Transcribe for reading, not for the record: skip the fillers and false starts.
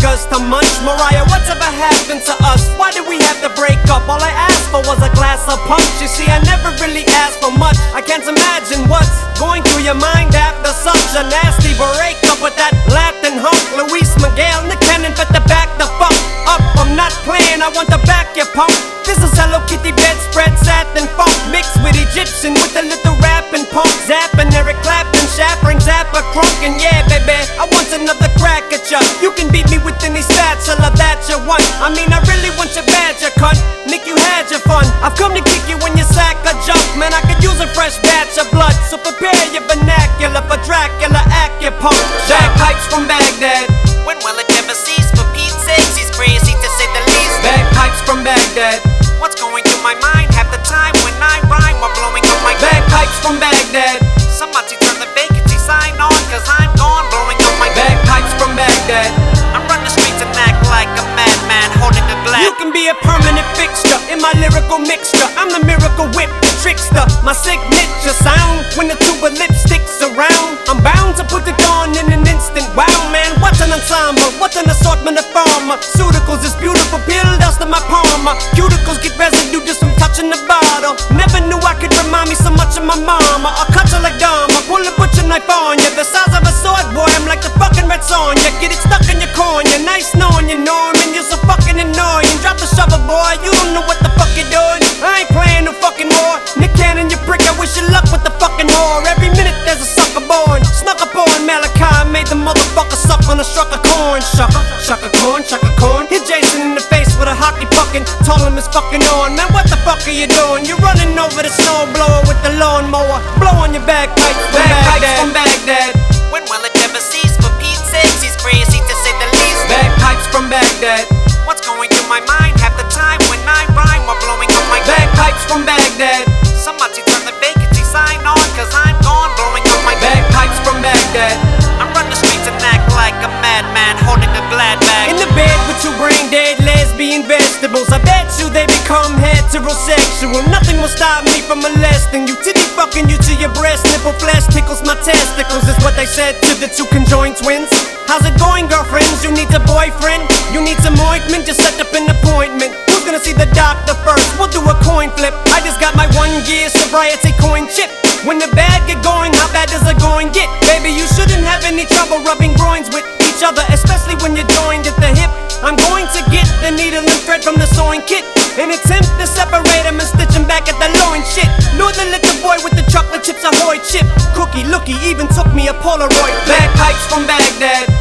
crackers to munch. Mariah, what's ever happened to us? Why did we have to break up? All I asked for was a glass of punch. You see, I never really asked for much. I can't imagine what's going through your mind after such a nasty breakup with that Latin hunk. Luis Miguel, Nick Cannon, but to back the fuck up. I'm not playing, I want to back your punk. This is Hello Kitty bedspread, satin funk mixed with Egyptian with a little rap and punk. Zapping Eric Clapton, Shaffring, Zappa, Crunk. And yeah, baby, I want another crack at ya. You can beat me with any spatula that you want. I mean, I really want your badge, cunt. Nick, you had your fun. I've come to kick you when you sack a jump. Man, I could use a fresh batch of blood. So prepare your vernacular for Dracula, Acupunk. Bagpipes from Baghdad. When will it ever cease? For Pete's sakes, he's crazy to say the least. Bagpipes from Baghdad. What's going through my mind? Half the time when I rhyme while blowing up my Bagpipes from Baghdad. Somebody turn the vacancy sign on, cause I'm gone blowing up my Bagpipes from Baghdad. I run the streets and act like a madman holding a glass. You can be a permanent fixture in my lyrical mixture. I'm the miracle whip, the trickster. My signature sound when the tuba lipstick's around. I'm bound to put it on in an instant. Wow, man, what an ensemble, what an assortment of pharmaceuticals. This beautiful pill dust in my palm. Cuticles get residue just from touching the bottle. Never knew I could remind me so much of my mama. I'll cut you like Dharma, pull a butcher knife on ya. The size of a sword, boy, I'm like the fucking Red Sonja. Get it stuck in your cornea, nice knowing you, Norman. You're so fucking annoying. Drop the shovel, boy, you don't know what the fuck you're doing. I ain't playing no fucking war. Nick Cannon, you prick, I wish you luck with the fucking whore. Every minute there's a sucker born. Snuck up on Malachi, made the motherfucker suck on a struck of corn. Shucker corn. Hit Jason in the face with a hockey puckin'. Told him it's fucking on. Man, what the fuck are you doing? You're running over the snowblower with the lawnmower. Blow on your bagpipes from Baghdad. When will it ever cease? For Pete's sakes, he's crazy to say the least. Bagpipes from Baghdad. What's going through my mind? Half the time when I rhyme while blowing up my Bagpipes from Baghdad. Somebody turn the vacancy sign on, cause I'm gone blowing up my Bagpipes from Baghdad. I run the streets and act like a madman holding a glad bag. In the bed with two brain dead lesbian vegetables. I bet you they become heterosexual. Nothing will stop me from molesting you. Titty fucking you to your breast nipple flesh tickles my testicles is what they said to the two conjoined twins. How's it going, girlfriends? You need a boyfriend? You need some ointment? Just set up an appointment. Who's gonna see the doctor first? We'll do a coin flip. I just got my 1 year sobriety coin chip. When the bad get going, how bad does it going get? Baby, you shouldn't have any trouble rubbing groins with each other, especially when you're joined at the hip. I'm going to get the needle and thread from the sewing kit and attempt to separate them and stitch them back at the loin. Shit, know the little boy with the chocolate chips ahoy chip. Cookie lookie even took me a Polaroid. Bagpipes from Baghdad.